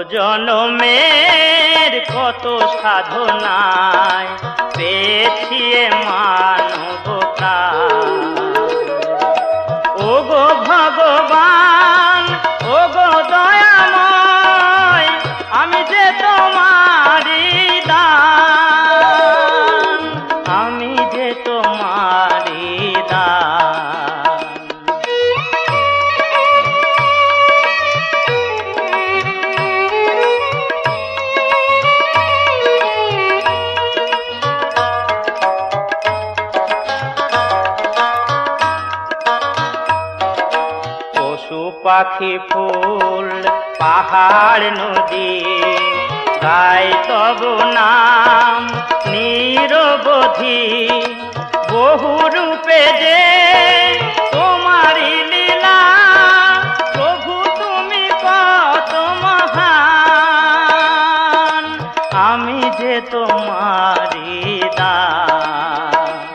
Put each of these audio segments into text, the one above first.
জনমের কত সাধনায় পেয়েছি মানবতা। ওগো ভগবান, ওগো দয়াময়, আমি যে তোমারই দান, আমি যে তোমারই দান। পশু পাখি ফুল পাহাড় নদী গাই তব নাম নিরবধি। বহু রূপে যে তোমারি লীলা, প্রভু তুমি কত মহান, আমি যে তোমারি দান।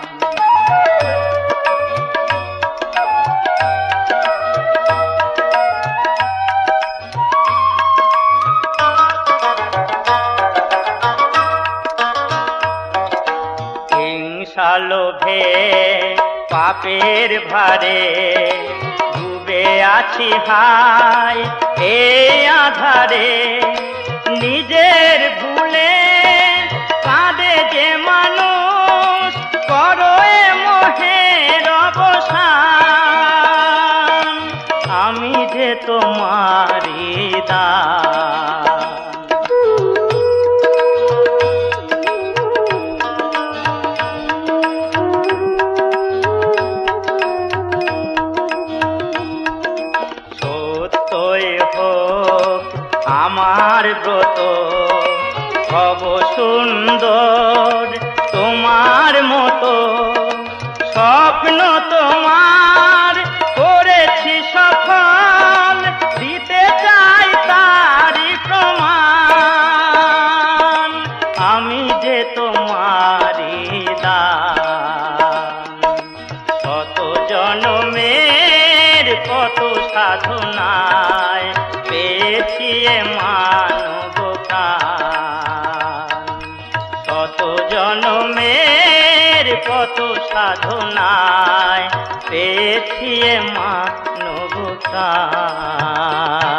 লোভে পাপের ভারে ডুবে আছি হাই এই আধারে। নিজের ভুলে কাঁদে যে মানুষ, করো এ মোহের অবসান, আমি যে তোমারি দান। আমার ব্রত হব সুন্দর তোমার মতো, স্বপ্ন তোমার করেছি সফল, দিতে চাই তারি প্রমাণ, আমি যে তোমারি দান। শত জনমের কত সাধনায় পেয়েছি মানবতা। শত জনমের কত সাধনায় পেয়েছি মানবতা।